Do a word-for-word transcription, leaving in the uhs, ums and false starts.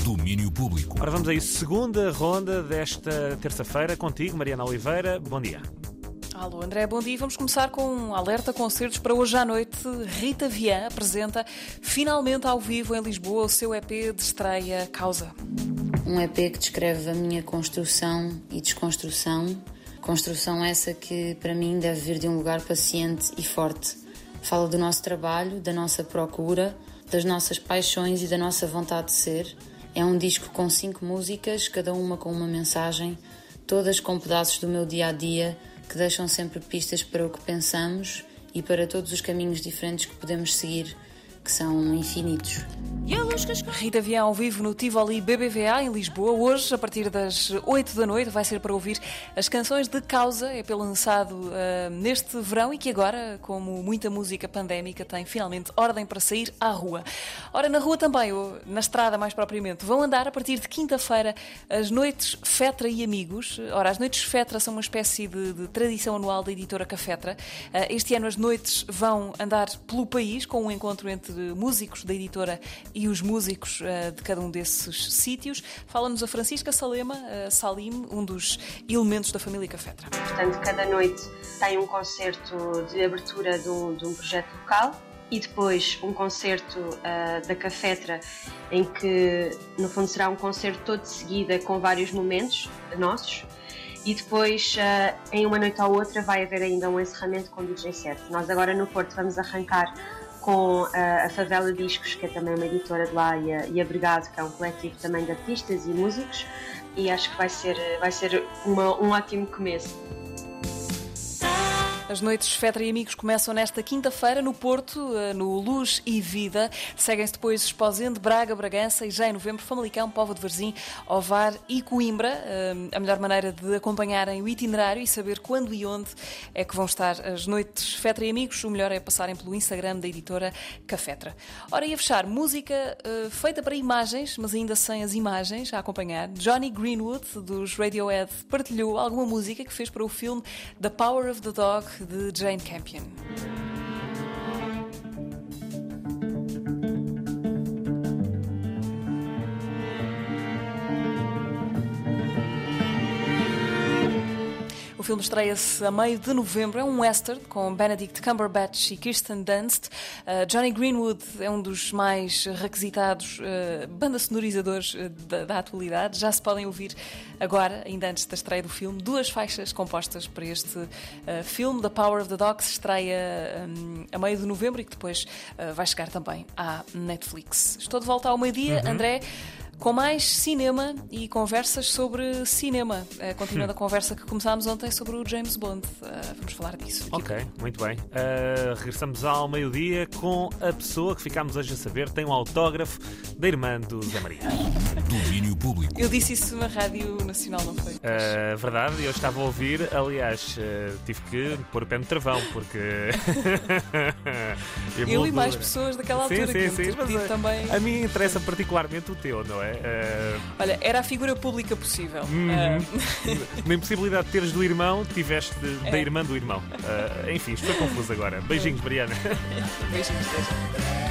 Domínio Público. Ora, vamos aí, segunda ronda desta terça-feira, contigo, Mariana Oliveira. Bom dia. Alô, André, bom dia. Vamos começar com um alerta concertos para hoje à noite. Rita Vian apresenta finalmente ao vivo em Lisboa o seu E P de estreia Causa. Um E P que descreve a minha construção e desconstrução. Construção essa que, para mim, deve vir de um lugar paciente e forte. Fala do nosso trabalho, da nossa procura, das nossas paixões e da nossa vontade de ser. É um disco com cinco músicas, cada uma com uma mensagem, todas com pedaços do meu dia-a-dia, que deixam sempre pistas para o que pensamos e para todos os caminhos diferentes que podemos seguir, que são infinitos. Rita Vian ao vivo no Tivoli B B V A em Lisboa. Hoje, a partir das oito da noite, vai ser para ouvir as canções de Causa, é pelo lançado uh, neste verão e que agora, como muita música pandémica, tem finalmente ordem para sair à rua. Ora, na rua também, ou na estrada mais propriamente, vão andar a partir de quinta-feira as Noites Fetra e Amigos. Ora, as Noites Fetra são uma espécie de, de tradição anual da editora Cafetra. Uh, este ano as noites vão andar pelo país com um encontro entre músicos da editora e os músicos uh, de cada um desses sítios. Fala-nos a Francisca Salema, uh, Salim, um dos elementos da família Cafetra. Portanto, cada noite tem um concerto de abertura de um, de um projeto local e depois um concerto uh, da Cafetra, em que, no fundo, será um concerto todo de seguida com vários momentos nossos. E depois, uh, em uma noite ou outra, vai haver ainda um encerramento com D J set. Nós agora no Porto vamos arrancar com a, a Favela Discos, que é também uma editora de lá, e a, e a Brigado, que é um coletivo também de artistas e músicos, e acho que vai ser, vai ser uma, um ótimo começo. As Noites Fetra e Amigos começam nesta quinta-feira no Porto, no Luz e Vida. Seguem-se depois Esposende, Braga, Bragança e já em novembro Famalicão, Póvoa de Varzim, Ovar e Coimbra. A melhor maneira de acompanharem o itinerário e saber quando e onde é que vão estar as Noites Fetra e Amigos, o melhor é passarem pelo Instagram da editora Cafetra. Ora, e a fechar, música uh, feita para imagens, mas ainda sem as imagens a acompanhar. Johnny Greenwood, dos Radiohead, partilhou alguma música que fez para o filme The Power of the Dog, de Jane Campion. O filme estreia-se a meio de novembro. É um western com Benedict Cumberbatch e Kirsten Dunst. Uh, Johnny Greenwood é um dos mais requisitados uh, bandas sonorizadores uh, da, da atualidade. Já se podem ouvir agora, ainda antes da estreia do filme, duas faixas compostas para este uh, filme. The Power of the Dog se estreia um, a meio de novembro e que depois uh, vai chegar também à Netflix. Estou de volta ao meio-dia, uhum. André, com mais cinema e conversas sobre cinema. Uh, continuando hum. a conversa que começámos ontem sobre o James Bond. Uh, vamos falar disso. Ok, muito bem. Uh, regressamos ao meio-dia com a pessoa que ficámos hoje a saber tem um autógrafo da irmã do Zé Maria. Domínio Público. Eu disse isso na Rádio Nacional, não foi? Uh, verdade, eu estava a ouvir. Aliás, uh, tive que pôr o pé no travão, porque... eu, eu e mais pessoas daquela sim, altura sim, que sim, eu mas, também. A mim interessa particularmente o teu, não é? Uh... Olha, era a figura pública possível. Uhum. Uh... Na impossibilidade de teres do irmão, tiveste de, é. da irmã do irmão. Uh, enfim, isto foi confuso agora. Beijinhos, Mariana. Beijinhos, beijinhos.